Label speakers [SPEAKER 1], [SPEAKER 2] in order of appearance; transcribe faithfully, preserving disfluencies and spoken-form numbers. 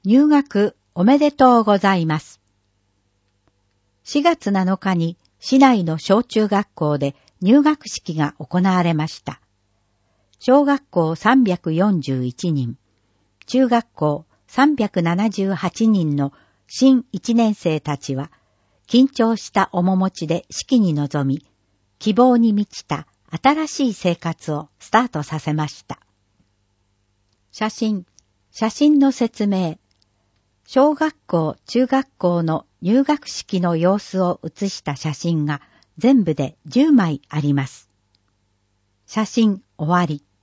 [SPEAKER 1] 入学おめでとうございます。しがつなのかに市内の小中学校で入学式が行われました。小学校さんびゃくよんじゅういちにん、中学校さんびゃくななじゅうはちにんの新いちねん生たちは、緊張した面持ちで式に臨み、希望に満ちた新しい生活をスタートさせました。写真、写真の説明。小学校、中学校の入学式の様子を写した写真が全部でじゅうまいあります。写真終わり。